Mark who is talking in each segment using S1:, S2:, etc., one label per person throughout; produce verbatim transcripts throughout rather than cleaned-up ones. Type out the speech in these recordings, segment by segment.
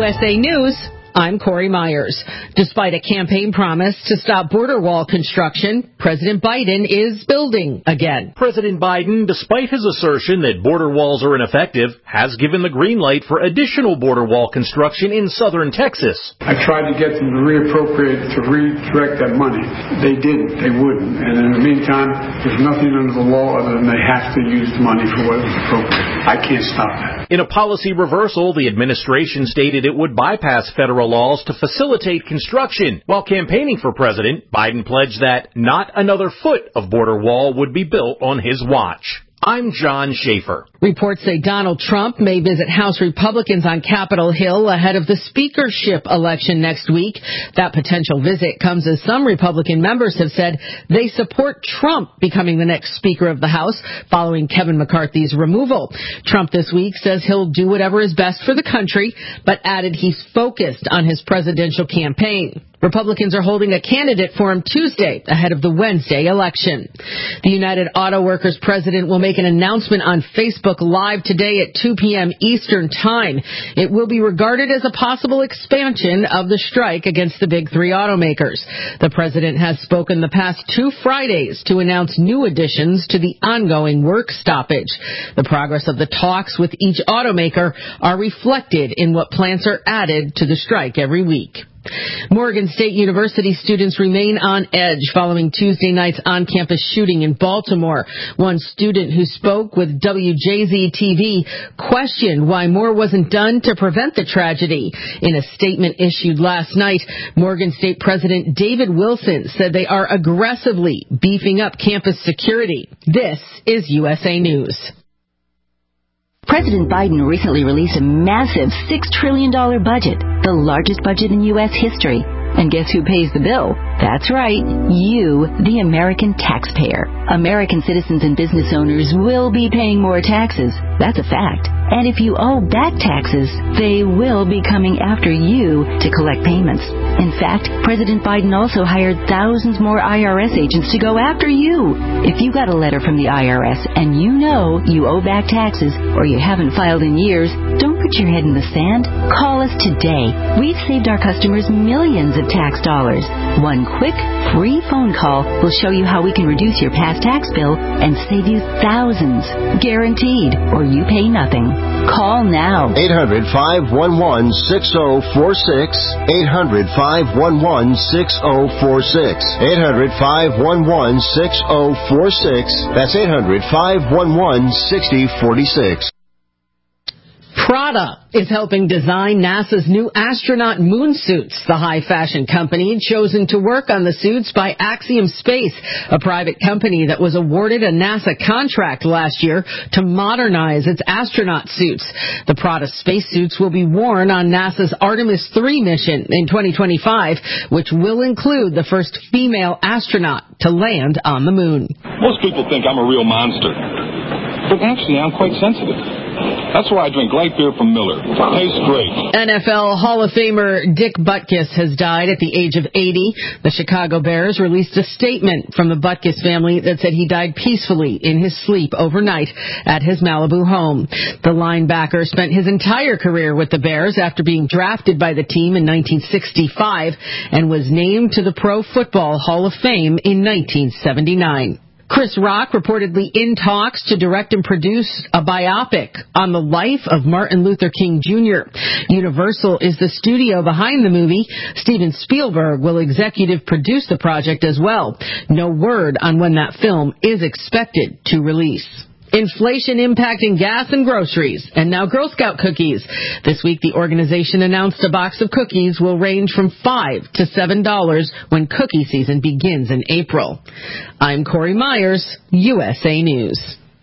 S1: U S A News, I'm Corey Myers. Despite a campaign promise to stop border wall construction, President Biden is building again.
S2: President Biden, despite his assertion that border walls are ineffective, has given the green light for additional border wall construction in southern Texas.
S3: I tried to get them to reappropriate, to redirect that money. They didn't. They wouldn't. And in the meantime, there's nothing under the law other than they have to use the money for what was appropriate. I can't stop that.
S2: In a policy reversal, the administration stated it would bypass federal laws to facilitate construction. While campaigning for president, Biden pledged that not another foot of border wall would be built on his watch. I'm John Schaefer.
S1: Reports say Donald Trump may visit House Republicans on Capitol Hill ahead of the speakership election next week. That potential visit comes as some Republican members have said they support Trump becoming the next Speaker of the House following Kevin McCarthy's removal. Trump this week says he'll do whatever is best for the country, but added he's focused on his presidential campaign. Republicans are holding a candidate forum Tuesday ahead of the Wednesday election. The United Auto Workers president will make an announcement on Facebook Live today at two p.m. Eastern Time. It will be regarded as a possible expansion of the strike against the big three automakers. The president has spoken the past two Fridays to announce new additions to the ongoing work stoppage. The progress of the talks with each automaker are reflected in what plans are added to the strike every week. Morgan State University students remain on edge following Tuesday night's on-campus shooting in Baltimore. One student who spoke with W J Z T V questioned why more wasn't done to prevent the tragedy. In a statement issued last night, Morgan State President David Wilson said they are aggressively beefing up campus security. This is U S A News.
S4: President Biden recently released a massive six trillion dollars budget, the largest budget in U S history. And guess who pays the bill? That's right, you, the American taxpayer. American citizens and business owners will be paying more taxes. That's a fact. And if you owe back taxes, they will be coming after you to collect payments. In fact, President Biden also hired thousands more I R S agents to go after you. If you got a letter from the I R S and you know you owe back taxes or you haven't filed in years, don't put your head in the sand. Call us today. We've saved our customers millions of tax dollars. One quick, free phone call will show you how we can reduce your past tax bill and save you thousands. Guaranteed, or you pay nothing. Call now.
S5: eight hundred, five one one, six oh four six. eight hundred, five one one, six oh four six. eight hundred, five one one, six oh four six. That's eight hundred, five one one, six oh four six.
S1: Prada is helping design NASA's new astronaut moon suits. The high-fashion company chosen to work on the suits by Axiom Space, a private company that was awarded a NASA contract last year to modernize its astronaut suits. The Prada spacesuits will be worn on NASA's Artemis three mission in twenty twenty-five, which will include the first female astronaut to land on the moon.
S6: Most people think I'm a real monster, but actually I'm quite sensitive. That's why I drink light beer from Miller. Tastes great.
S1: N F L Hall of Famer Dick Butkus has died at the age of eighty. The Chicago Bears released a statement from the Butkus family that said he died peacefully in his sleep overnight at his Malibu home. The linebacker spent his entire career with the Bears after being drafted by the team in nineteen sixty-five and was named to the Pro Football Hall of Fame in nineteen seventy-nine. Chris Rock reportedly in talks to direct and produce a biopic on the life of Martin Luther King Junior Universal is the studio behind the movie. Steven Spielberg will executive produce the project as well. No word on when that film is expected to release. Inflation impacting gas and groceries, and now Girl Scout cookies. This week, the organization announced a box of cookies will range from five to seven dollars when cookie season begins in April. I'm Corey Myers, U S A News.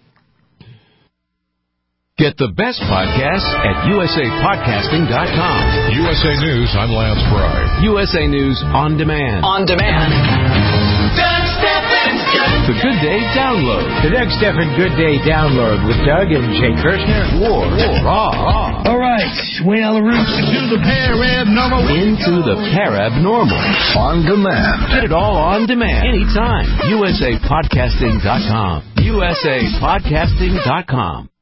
S7: Get the best podcasts at U S A podcasting dot com.
S8: U S A News, I'm Lance Pry.
S7: U S A News On Demand.
S9: On Demand.
S7: The Good Day Download.
S10: The Doug Stephan Good Day Download with Doug and Jay Kirshner.
S7: War. Raw.
S10: All right. Way all the roots.
S8: Into the Parabnormal.
S7: Into the Parabnormal.
S8: On Demand.
S7: Get it all on demand. Anytime. U S A podcasting dot com. U S A podcasting dot com.